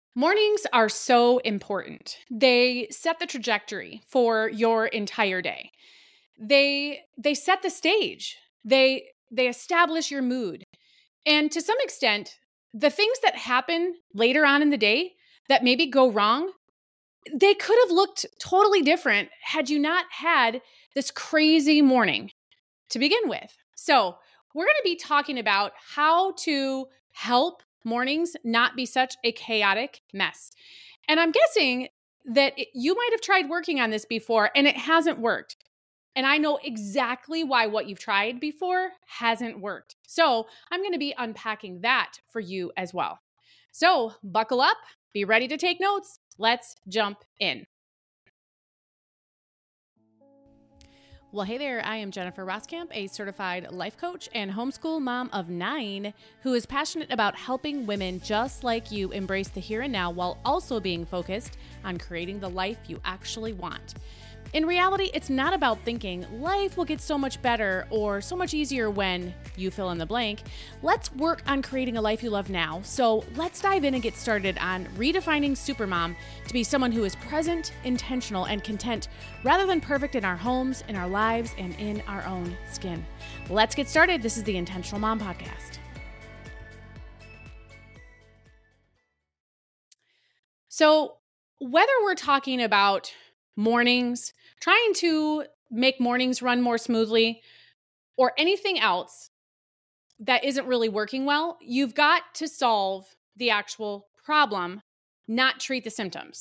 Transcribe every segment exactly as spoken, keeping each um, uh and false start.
Mornings are so important. They set the trajectory for your entire day. They they set the stage. They they establish your mood. And to some extent, the things that happen later on in the day that maybe go wrong, they could have looked totally different had you not had this crazy morning to begin with. So, we're going to be talking about how to help mornings not be such a chaotic mess. And I'm guessing that it, you might have tried working on this before and it hasn't worked. And I know exactly why what you've tried before hasn't worked. So I'm going to be unpacking that for you as well. So buckle up, be ready to take notes. Let's jump in. Well, hey there, I am Jennifer Roskamp, a certified life coach and homeschool mom of nine who is passionate about helping women just like you embrace the here and now while also being focused on creating the life you actually want. In reality, it's not about thinking life will get so much better or so much easier when you fill in the blank. Let's work on creating a life you love now. So let's dive in and get started on redefining Supermom to be someone who is present, intentional, and content rather than perfect in our homes, in our lives, and in our own skin. Let's get started. This is the Intentional Mom Podcast. So whether we're talking about mornings, trying to make mornings run more smoothly, or anything else that isn't really working well, you've got to solve the actual problem, not treat the symptoms.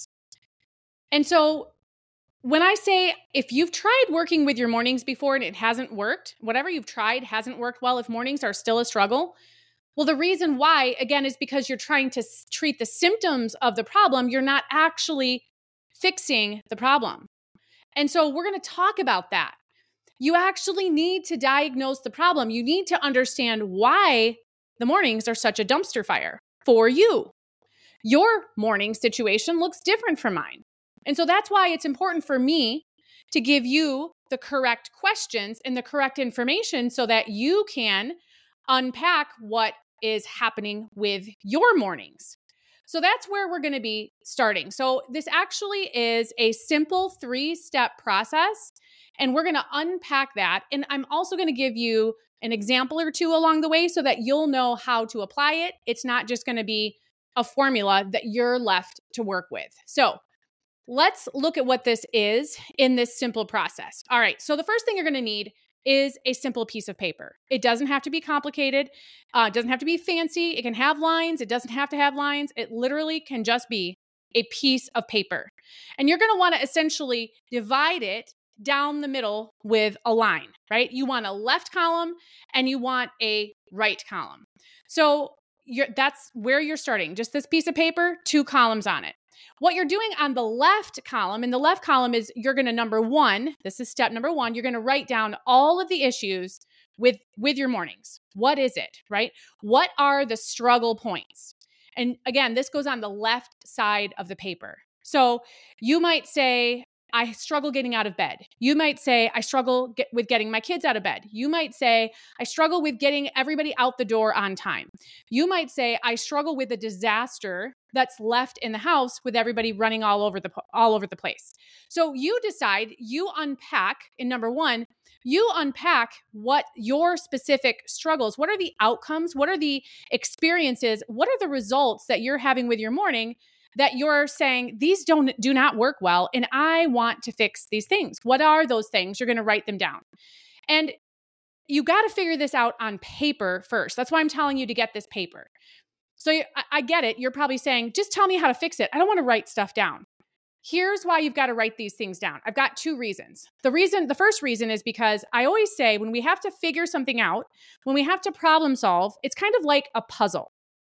And so when I say if you've tried working with your mornings before and it hasn't worked, whatever you've tried hasn't worked well, if mornings are still a struggle, well, the reason why, again, is because you're trying to s- treat the symptoms of the problem. You're not actually fixing the problem. And so we're going to talk about that. You actually need to diagnose the problem. You need to understand why the mornings are such a dumpster fire for you. Your morning situation looks different from mine. And so that's why it's important for me to give you the correct questions and the correct information so that you can unpack what is happening with your mornings. So that's where we're going to be starting. So this actually is a simple three-step process, and we're going to unpack that. And I'm also going to give you an example or two along the way so that you'll know how to apply it. It's not just going to be a formula that you're left to work with. So let's look at what this is in this simple process. All right, so the first thing you're going to need is a simple piece of paper. It doesn't have to be complicated. Uh, it doesn't have to be fancy. It can have lines. It doesn't have to have lines. It literally can just be a piece of paper. And you're going to want to essentially divide it down the middle with a line, right? You want a left column and you want a right column. So you're, that's where you're starting. Just this piece of paper, two columns on it. What you're doing on the left column, and the left column is you're going to number one, this is step number one, you're going to write down all of the issues with, with your mornings. What is it, right? What are the struggle points? And again, this goes on the left side of the paper. So you might say, I struggle getting out of bed. You might say, I struggle get, with getting my kids out of bed. You might say, I struggle with getting everybody out the door on time. You might say, I struggle with the disaster that's left in the house with everybody running all over the all over the place. So you decide, you unpack in number one, you unpack what your specific struggles, what are the outcomes, what are the experiences, what are the results that you're having with your morning that you're saying, these don't do not work well, and I want to fix these things. What are those things? You're going to write them down. And you got to figure this out on paper first. That's why I'm telling you to get this paper. So I, I get it. You're probably saying, just tell me how to fix it. I don't want to write stuff down. Here's why you've got to write these things down. I've got two reasons. The reason, the first reason is because I always say when we have to figure something out, when we have to problem solve, it's kind of like a puzzle.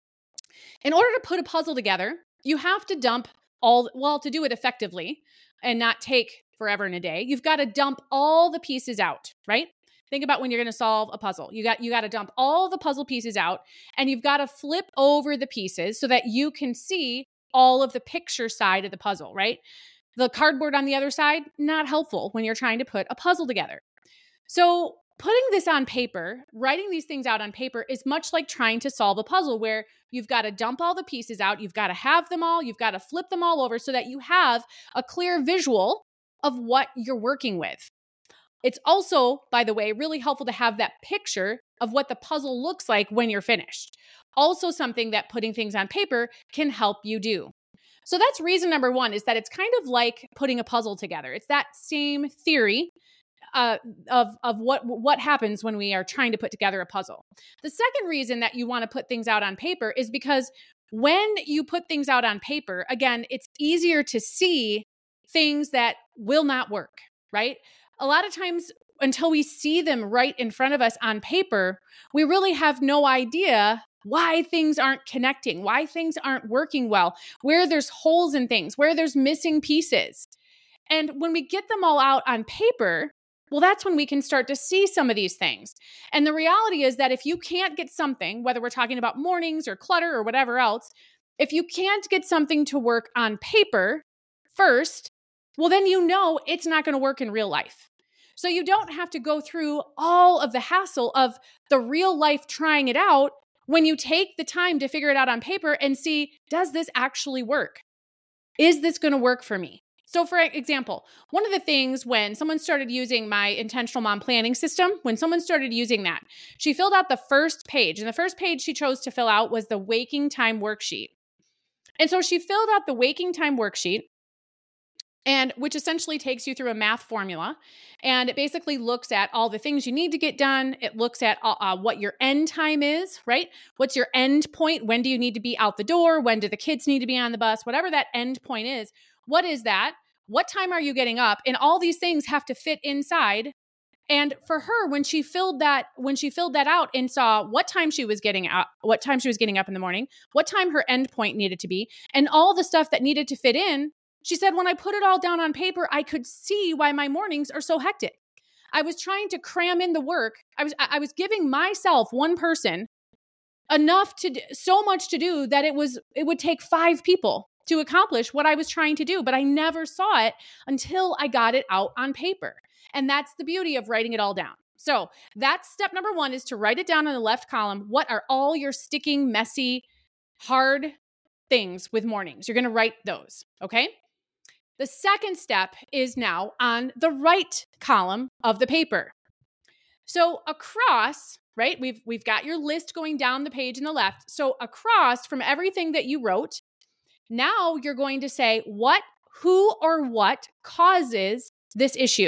In order to put a puzzle together, you have to dump all, well, to do it effectively and not take forever and a day, you've got to dump all the pieces out, right? Think about when you're going to solve a puzzle. You got, you got to dump all the puzzle pieces out and you've got to flip over the pieces so that you can see all of the picture side of the puzzle, right? The cardboard on the other side, not helpful when you're trying to put a puzzle together. So putting this on paper, writing these things out on paper is much like trying to solve a puzzle where you've got to dump all the pieces out. You've got to have them all. You've got to flip them all over so that you have a clear visual of what you're working with. It's also, by the way, really helpful to have that picture of what the puzzle looks like when you're finished. Also something that putting things on paper can help you do. So that's reason number one, is that it's kind of like putting a puzzle together. It's that same theory uh, of, of what, what happens when we are trying to put together a puzzle. The second reason that you want to put things out on paper is because when you put things out on paper, again, it's easier to see things that will not work, right? A lot of times, until we see them right in front of us on paper, we really have no idea why things aren't connecting, why things aren't working well, where there's holes in things, where there's missing pieces. And when we get them all out on paper, well, that's when we can start to see some of these things. And the reality is that if you can't get something, whether we're talking about mornings or clutter or whatever else, if you can't get something to work on paper first, well, then you know it's not going to work in real life. So you don't have to go through all of the hassle of the real life trying it out when you take the time to figure it out on paper and see, does this actually work? Is this going to work for me? So for example, one of the things when someone started using my intentional mom planning system, when someone started using that, she filled out the first page. And the first page she chose to fill out was the waking time worksheet. And so she filled out the waking time worksheet, and which essentially takes you through a math formula. And it basically looks at all the things you need to get done. It looks at uh, uh, what your end time is, right? What's your end point? When do you need to be out the door? When do the kids need to be on the bus? Whatever that end point is, what is that? What time are you getting up? And all these things have to fit inside. And for her, when she filled that, when she filled that out and saw what time she was getting out, what time she was getting up in the morning, what time her end point needed to be, and all the stuff that needed to fit in, she said, when I put it all down on paper, I could see why my mornings are so hectic. I was trying to cram in the work. I was I was giving myself, one person, enough to so much to do that it was it would take five people to accomplish what I was trying to do, but I never saw it until I got it out on paper. And that's the beauty of writing it all down. So that's step number one, is to write it down in the left column. What are all your sticking, messy, hard things with mornings? You're going to write those, okay? The second step is now on the right column of the paper. So across, right, we've we've got your list going down the page in the left. So across from everything that you wrote, now you're going to say what, who, or what causes this issue.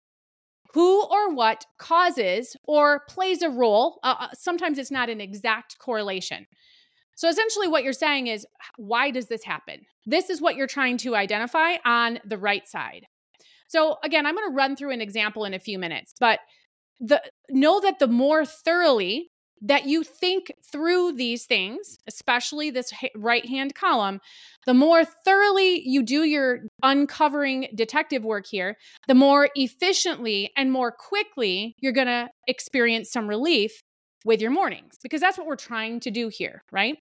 Who or what causes or plays a role. Uh, sometimes it's not an exact correlation. So essentially what you're saying is, why does this happen? This is what you're trying to identify on the right side. So again, I'm going to run through an example in a few minutes, but the know that the more thoroughly that you think through these things, especially this right-hand column, the more thoroughly you do your uncovering detective work here, the more efficiently and more quickly you're going to experience some relief with your mornings, because that's what we're trying to do here, right?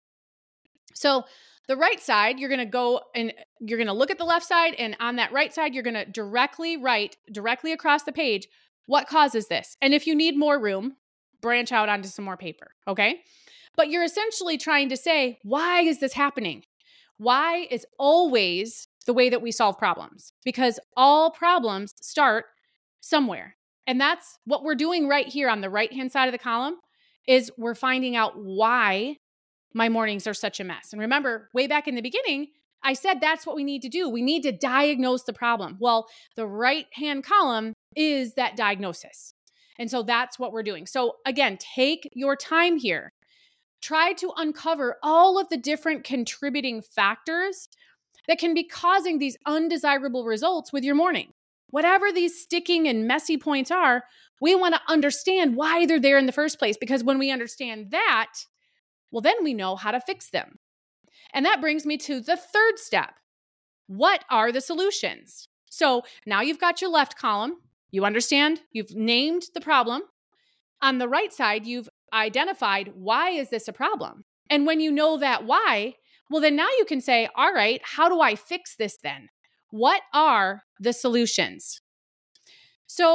So the right side, you're going to go and you're going to look at the left side, and on that right side, you're going to directly write directly across the page, what causes this? And if you need more room, branch out onto some more paper, okay? But you're essentially trying to say, why is this happening? Why is always the way that we solve problems? Because all problems start somewhere. And that's what we're doing right here on the right-hand side of the column, is we're finding out why my mornings are such a mess. And remember, way back in the beginning, I said that's what we need to do. We need to diagnose the problem. Well, the right-hand column is that diagnosis. And so that's what we're doing. So again, take your time here. Try to uncover all of the different contributing factors that can be causing these undesirable results with your morning. Whatever these sticking and messy points are, we want to understand why they're there in the first place, because when we understand that, well, then we know how to fix them. And that brings me to the third step. What are the solutions? So now you've got your left column. You understand, you've named the problem. On the right side, you've identified, why is this a problem? And when you know that why, well, then now you can say, all right, how do I fix this then? What are the solutions? So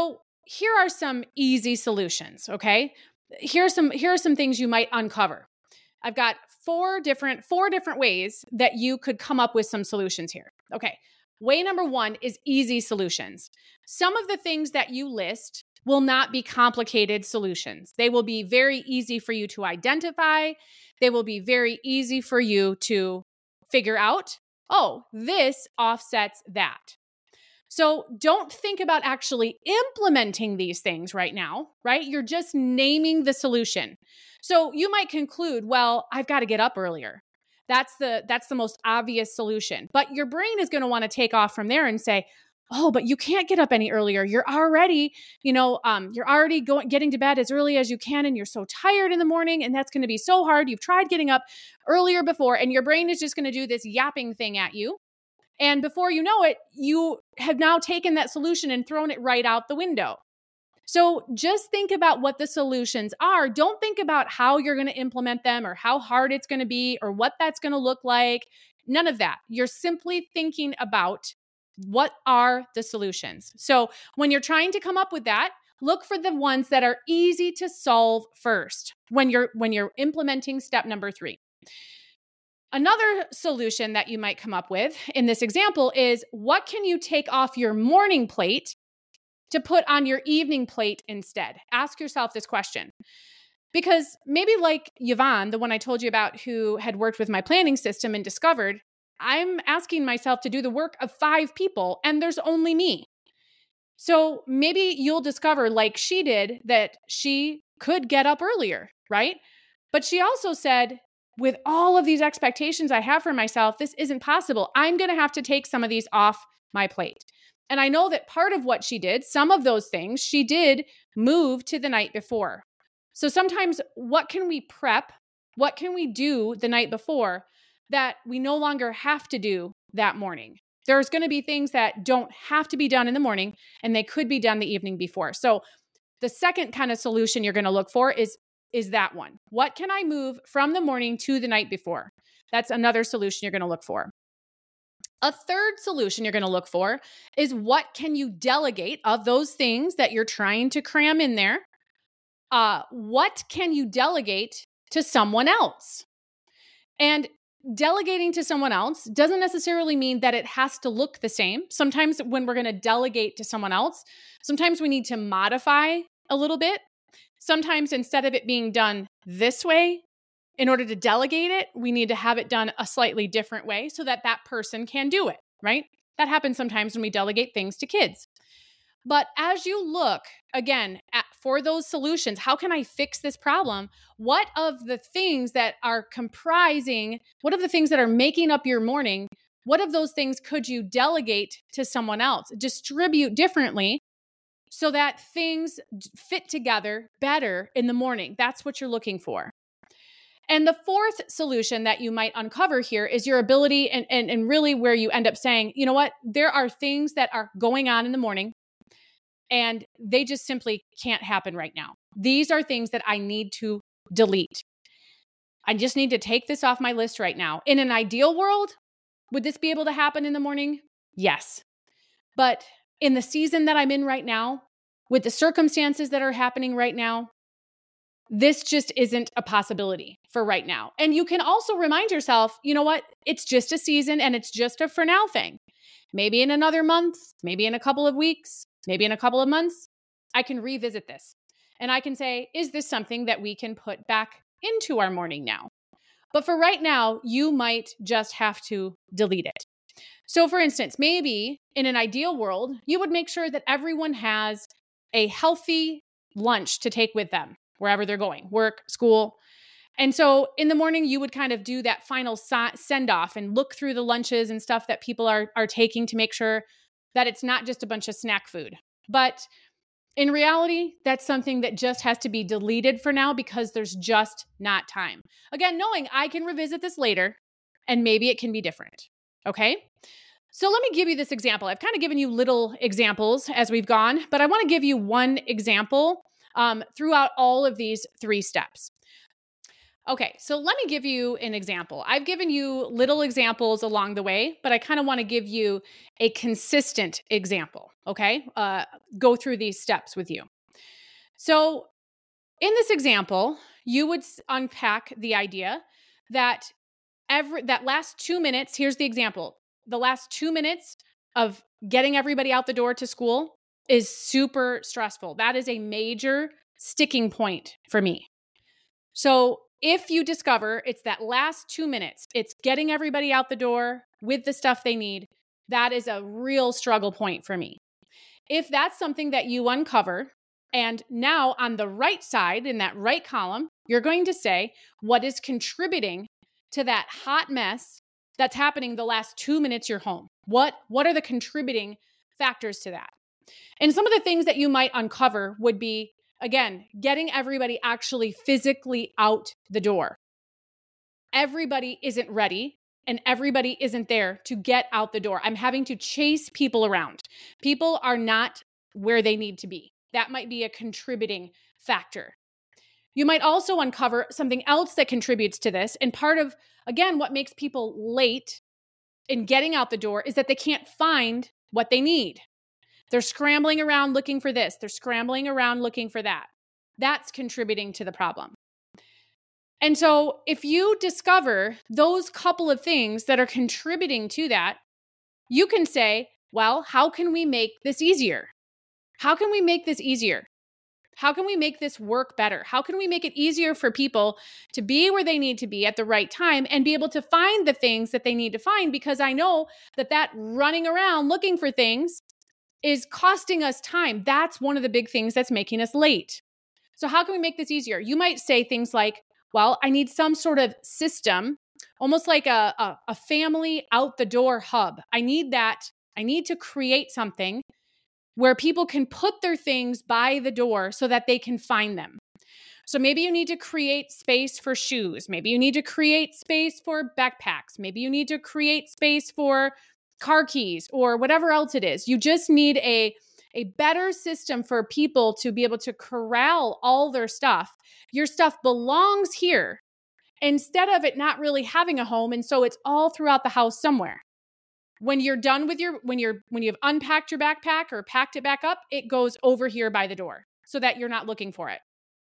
here are some easy solutions, okay? Here are some, here are some things you might uncover. I've got four different, four different ways that you could come up with some solutions here. Okay. Way number one is easy solutions. Some of the things that you list will not be complicated solutions. They will be very easy for you to identify. They will be very easy for you to figure out, oh, this offsets that. So don't think about actually implementing these things right now, right? You're just naming the solution. So you might conclude, well, I've got to get up earlier. That's the that's the most obvious solution. But your brain is going to want to take off from there and say, oh, but you can't get up any earlier. You're already, you know, um, you're already going getting to bed as early as you can, and you're so tired in the morning, and that's going to be so hard. You've tried getting up earlier before, and your brain is just going to do this yapping thing at you. And before you know it, you have now taken that solution and thrown it right out the window. So just think about what the solutions are. Don't think about how you're going to implement them or how hard it's going to be or what that's going to look like. None of that. You're simply thinking about what are the solutions. So when you're trying to come up with that, look for the ones that are easy to solve first when you're when you're implementing step number three. Another solution that you might come up with in this example is, what can you take off your morning plate to put on your evening plate instead? Ask yourself this question. Because maybe like Yvonne, the one I told you about who had worked with my planning system and discovered, I'm asking myself to do the work of five people and there's only me. So maybe you'll discover, like she did, that she could get up earlier, right? But she also said, with all of these expectations I have for myself, this isn't possible. I'm going to have to take some of these off my plate. And I know that part of what she did, some of those things, she did move to the night before. So sometimes what can we prep? What can we do the night before that we no longer have to do that morning? There's going to be things that don't have to be done in the morning and they could be done the evening before. So the second kind of solution you're going to look for is is that one. What can I move from the morning to the night before? That's another solution you're going to look for. A third solution you're going to look for is, what can you delegate of those things that you're trying to cram in there? Uh, what can you delegate to someone else? And delegating to someone else doesn't necessarily mean that it has to look the same. Sometimes when we're going to delegate to someone else, sometimes we need to modify a little bit. Sometimes instead of it being done this way, in order to delegate it, we need to have it done a slightly different way so that that person can do it, right? That happens sometimes when we delegate things to kids. But as you look, again, at, for those solutions, how can I fix this problem? What of the things that are comprising, what of the things that are making up your morning, what of those things could you delegate to someone else? Distribute differently so that things fit together better in the morning. That's what you're looking for. And the fourth solution that you might uncover here is your ability, and, and, and really where you end up saying, you know what, there are things that are going on in the morning and they just simply can't happen right now. These are things that I need to delete. I just need to take this off my list right now. In an ideal world, would this be able to happen in the morning? Yes. But in the season that I'm in right now, with the circumstances that are happening right now, this just isn't a possibility for right now. And you can also remind yourself, you know what? It's just a season and it's just a for now thing. Maybe in another month, maybe in a couple of weeks, maybe in a couple of months, I can revisit this. And I can say, is this something that we can put back into our morning now? But for right now, you might just have to delete it. So for instance, maybe in an ideal world, you would make sure that everyone has a healthy lunch to take with them wherever they're going, work, school. And so in the morning, you would kind of do that final send off and look through the lunches and stuff that people are, are taking to make sure that it's not just a bunch of snack food. But in reality, that's something that just has to be deleted for now because there's just not time. Again, knowing I can revisit this later and maybe it can be different. Okay? So let me give you this example. I've kind of given you little examples as we've gone, but I want to give you one example um, throughout all of these three steps. Okay, so let me give you an example. I've given you little examples along the way, but I kind of want to give you a consistent example, okay? Uh, go through these steps with you. So in this example, you would unpack the idea that every that last two minutes, here's the example. The last two minutes of getting everybody out the door to school is super stressful. That is a major sticking point for me. So if you discover it's that last two minutes, it's getting everybody out the door with the stuff they need, that is a real struggle point for me. If that's something that you uncover, and now on the right side, in that right column, you're going to say what is contributing to that hot mess that's happening the last two minutes you're home. What, what are the contributing factors to that? And some of the things that you might uncover would be, again, getting everybody actually physically out the door. Everybody isn't ready and everybody isn't there to get out the door. I'm having to chase people around. People are not where they need to be. That might be a contributing factor. You might also uncover something else that contributes to this. And part of, again, what makes people late in getting out the door is that they can't find what they need. They're scrambling around looking for this. They're scrambling around looking for that. That's contributing to the problem. And so if you discover those couple of things that are contributing to that, you can say, well, how can we make this easier? How can we make this easier? How can we make this work better? How can we make it easier for people to be where they need to be at the right time and be able to find the things that they need to find? Because I know that that running around looking for things is costing us time. That's one of the big things that's making us late. So how can we make this easier? You might say things like, well, I need some sort of system, almost like a, a, a family out the door hub. I need that. I need to create something where people can put their things by the door so that they can find them. So maybe you need to create space for shoes. Maybe you need to create space for backpacks. Maybe you need to create space for car keys or whatever else it is. You just need a, a better system for people to be able to corral all their stuff. Your stuff belongs here instead of it not really having a home. And so it's all throughout the house somewhere. When you're done with your, when you're, when you've unpacked your backpack or packed it back up, it goes over here by the door so that you're not looking for it.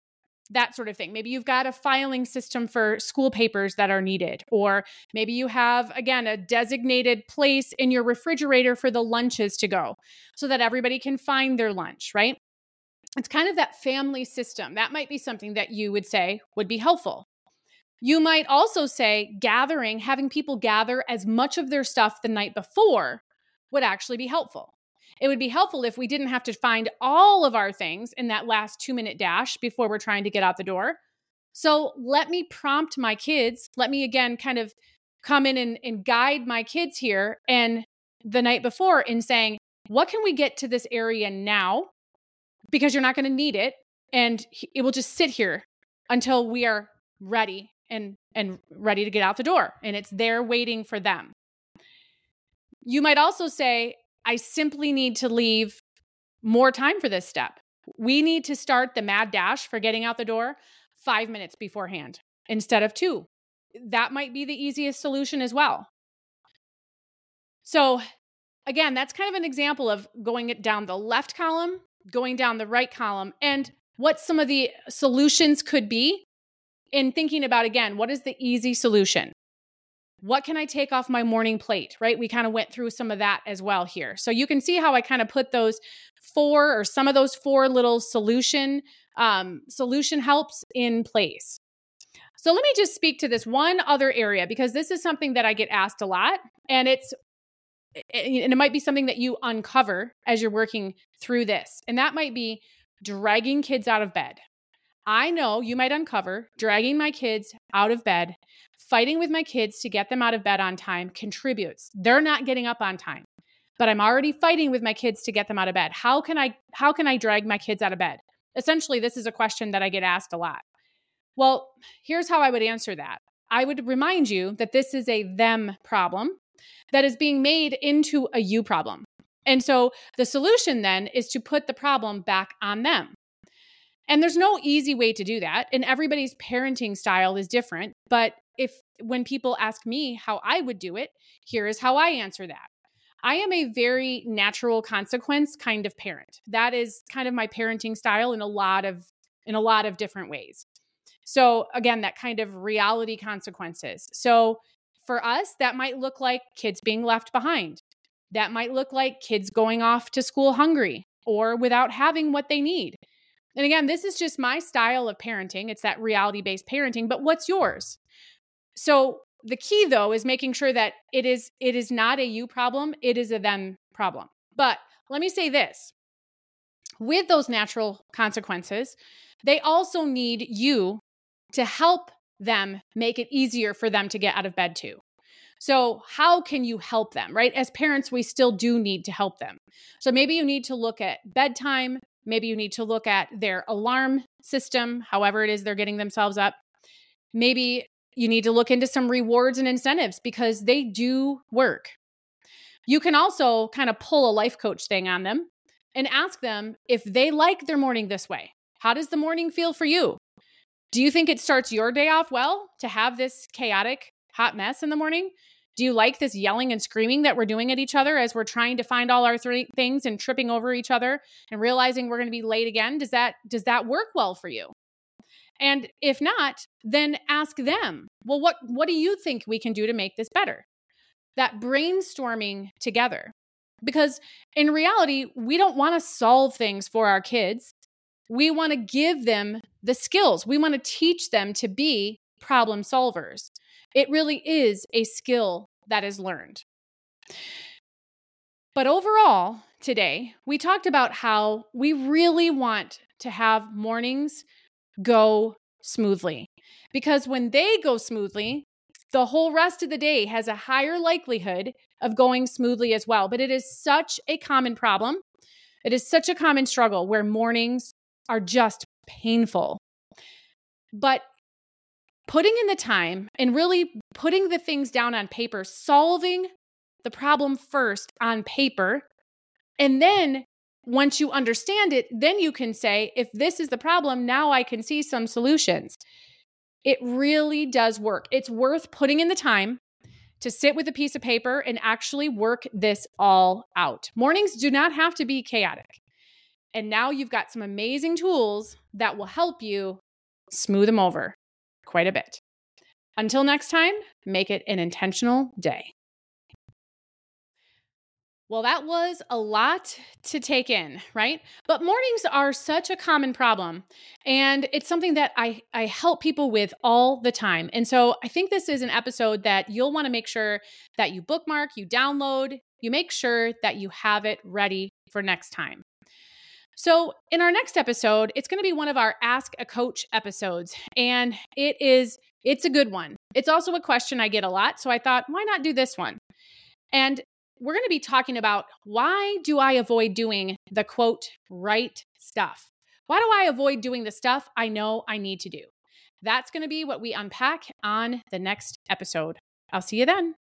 That sort of thing. Maybe you've got a filing system for school papers that are needed, or maybe you have, again, a designated place in your refrigerator for the lunches to go so that everybody can find their lunch, right? It's kind of that family system. That might be something that you would say would be helpful. You might also say gathering, having people gather as much of their stuff the night before would actually be helpful. It would be helpful if we didn't have to find all of our things in that last two minute dash before we're trying to get out the door. So let me prompt my kids. Let me again kind of come in and, and guide my kids here and the night before in saying, what can we get to this area now? Because you're not going to need it. And it will just sit here until we are ready and, and ready to get out the door. And it's there waiting for them. You might also say, I simply need to leave more time for this step. We need to start the mad dash for getting out the door five minutes beforehand instead of two. That might be the easiest solution as well. So again, that's kind of an example of going it down the left column, going down the right column, and what some of the solutions could be in thinking about, again, what is the easy solution? What can I take off my morning plate, right? We kind of went through some of that as well here. So you can see how I kind of put those four or some of those four little solution, um, solution helps in place. So let me just speak to this one other area because this is something that I get asked a lot, and it's, and it might be something that you uncover as you're working through this. And that might be dragging kids out of bed. I know you might uncover dragging my kids out of bed. Fighting with my kids to get them out of bed on time contributes. They're not getting up on time, but I'm already fighting with my kids to get them out of bed. How can I, how can I drag my kids out of bed? Essentially, this is a question that I get asked a lot. Well, here's how I would answer that. I would remind you that this is a them problem that is being made into a you problem. And so the solution then is to put the problem back on them. And there's no easy way to do that. And everybody's parenting style is different. But if when people ask me how I would do it, here is how I answer that. I am a very natural consequence kind of parent. That is kind of my parenting style in a lot of in a lot of different ways. So again, that kind of reality consequences. So for us, that might look like kids being left behind. That might look like kids going off to school hungry or without having what they need. And again, this is just my style of parenting. It's that reality-based parenting, but what's yours? So the key though is making sure that it is it is not a you problem, it is a them problem. But let me say this. With those natural consequences, they also need you to help them make it easier for them to get out of bed too. So how can you help them, right? As parents, we still do need to help them. So maybe you need to look at bedtime. Maybe you need to look at their alarm system, however it is they're getting themselves up. Maybe you need to look into some rewards and incentives because they do work. You can also kind of pull a life coach thing on them and ask them if they like their morning this way. How does the morning feel for you? Do you think it starts your day off well to have this chaotic, hot mess in the morning? Do you like this yelling and screaming that we're doing at each other as we're trying to find all our th- things and tripping over each other and realizing we're going to be late again? Does that, does that work well for you? And if not, then ask them, well, what, what do you think we can do to make this better? That brainstorming together. Because in reality, we don't want to solve things for our kids. We want to give them the skills. We want to teach them to be problem solvers. It really is a skill that is learned. But overall, today, we talked about how we really want to have mornings go smoothly. Because when they go smoothly, the whole rest of the day has a higher likelihood of going smoothly as well. But it is such a common problem. It is such a common struggle where mornings are just painful. But putting in the time and really putting the things down on paper, solving the problem first on paper, and then once you understand it, then you can say, if this is the problem, now I can see some solutions. It really does work. It's worth putting in the time to sit with a piece of paper and actually work this all out. Mornings do not have to be chaotic. And now you've got some amazing tools that will help you smooth them over quite a bit. Until next time, make it an intentional day. Well, that was a lot to take in, right? But mornings are such a common problem, and it's something that I, I help people with all the time. And so I think this is an episode that you'll want to make sure that you bookmark, you download, you make sure that you have it ready for next time. So in our next episode, it's going to be one of our Ask a Coach episodes, and it is, it's a good one. It's also a question I get a lot, so I thought, why not do this one? And we're going to be talking about, why do I avoid doing the quote, right stuff? Why do I avoid doing the stuff I know I need to do? That's going to be what we unpack on the next episode. I'll see you then.